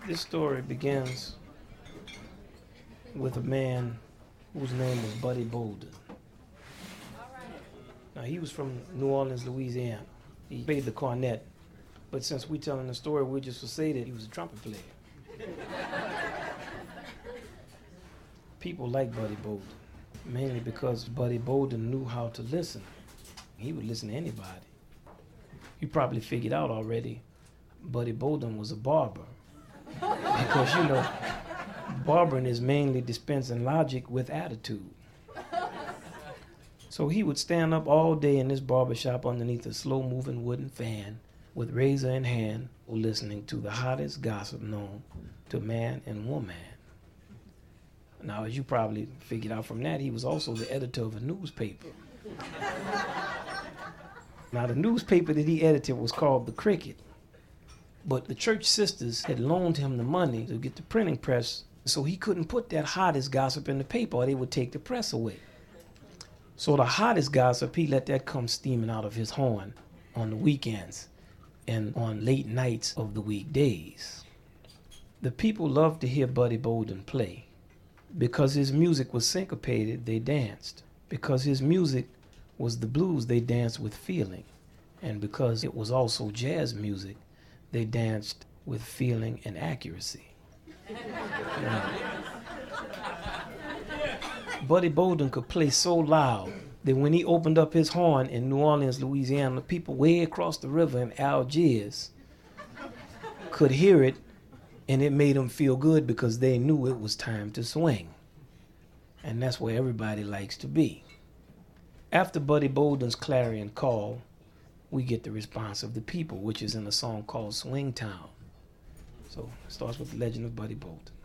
This story begins with a man whose name was Buddy Bolden. Now, he was from New Orleans, Louisiana. He played the cornet, but since we're telling the story, we'll just say that he was a trumpet player. People like Buddy Bolden, mainly because Buddy Bolden knew how to listen. He would listen to anybody. You probably figured out already, Buddy Bolden was a barber. Because, you know, barbering is mainly dispensing logic with attitude. So he would stand up all day in this barbershop underneath a slow-moving wooden fan with razor in hand, listening to the hottest gossip known to man and woman. Now, as you probably figured out from that, he was also the editor of a newspaper. Now, the newspaper that he edited was called The Cricket. But the church sisters had loaned him the money to get the printing press, so he couldn't put that hottest gossip in the paper or they would take the press away. So the hottest gossip, he let that come steaming out of his horn on the weekends and on late nights of the weekdays. The people loved to hear Buddy Bolden play. Because his music was syncopated, they danced. Because his music was the blues, they danced with feeling. And because it was also jazz music, they danced with feeling and accuracy. Buddy Bolden could play so loud that when he opened up his horn in New Orleans, Louisiana, the people way across the river in Algiers could hear it, and it made them feel good because they knew it was time to swing. And that's where everybody likes to be. After Buddy Bolden's clarion call, we get the response of the people, which is in a song called Swing Town. So it starts with the legend of Buddy Bolden.